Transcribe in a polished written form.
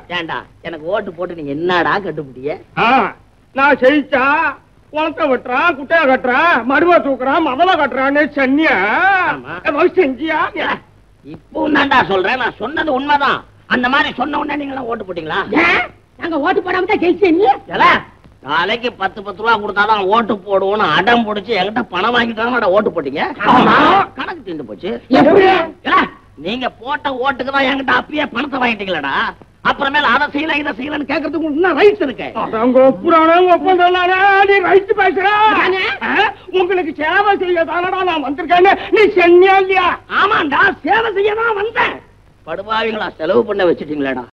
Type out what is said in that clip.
ஏண்டா எனக்கு ஓட்டு போட்டு நீங்க என்னடா கட்டுப்பிட்டிய? நான் ஜெயிச்சா குளத்தை வெட்டுறான், குட்டையா கட்டுறான், மடுவை தூக்குறான், மதலை கட்டுறான்னு சொன்னியா? செஞ்சியா? இப்போ தான்டா சொல்றேன், நான் சொன்னது உண்மைதான். அந்த மாதிரி சொன்ன உடனே நீங்க ஓட்டு போட்டீங்களா? நாங்க ஓட்டு போடாம தான் ஜெயிச்சேன். நாளைக்கு 10 ரூபா கொடுத்தாதான் ஓட்டு போடுவோம்னு அடம் பிடிச்சு என்கிட்ட பணம் வாங்கிட்டு ஓட்டு போட்டீங்க. கணக்கு தீர்ந்து போச்சு. நீங்க போட்ட ஓட்டுக்கு தான் என்கிட்ட அப்பயே பணத்தை வாங்கிட்டீங்களா? அப்புறமேல அதை செய்யல இதை செய்யலன்னு கேட்கறதுக்கு இன்னும் ரைட்ஸ் இருக்கு. உங்களுக்கு சேவை செய்ய தானடா நான் வந்திருக்கேன்னு நீ சொன்னியா இல்லையா? ஆமாண்டா, சேவை செய்ய தான் வந்தேன். படுபாவிகளா செலவு பண்ண வச்சுட்டீங்களா?